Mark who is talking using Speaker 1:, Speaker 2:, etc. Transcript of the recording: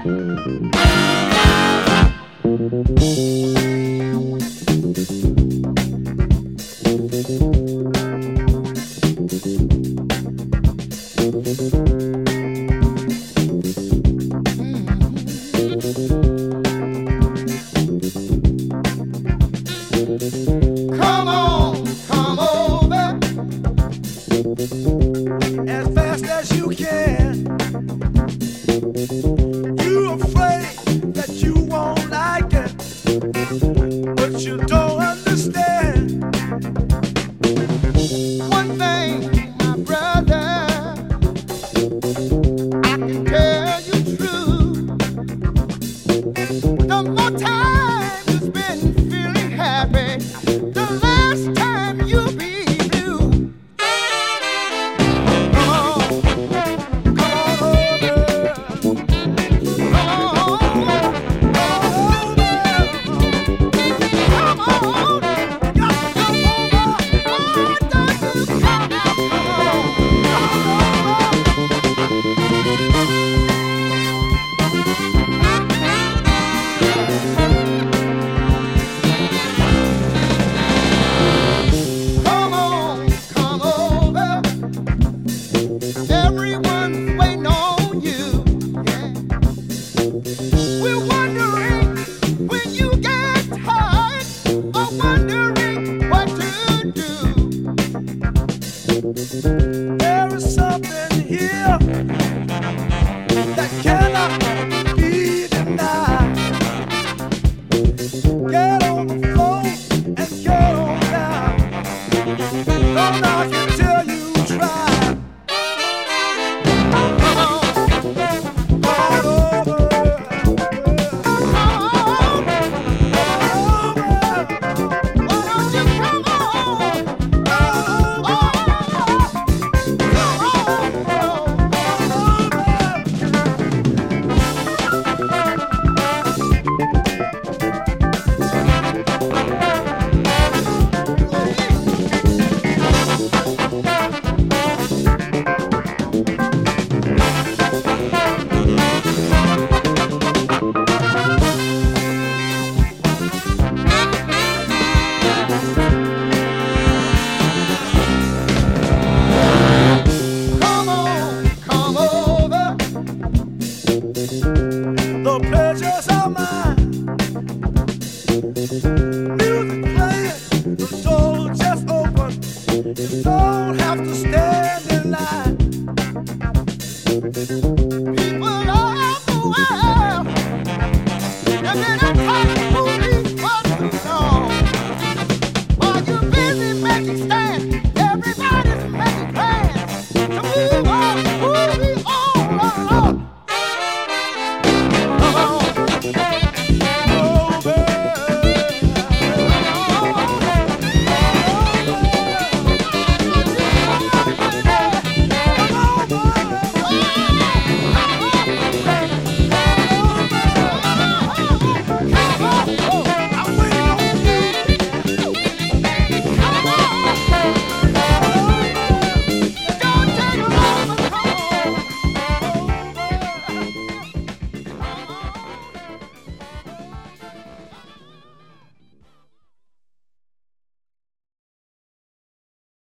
Speaker 1: Come on, come over as fast as you can. You afraid that you won't like it, but you don't understand. One thing, my brother, I can tell you true. The more time you spend feeling happy, the last time you'll be blue. Come on, come on over. Come on, come on over. Come on, you got to come over. Why don't you come on? Come on over.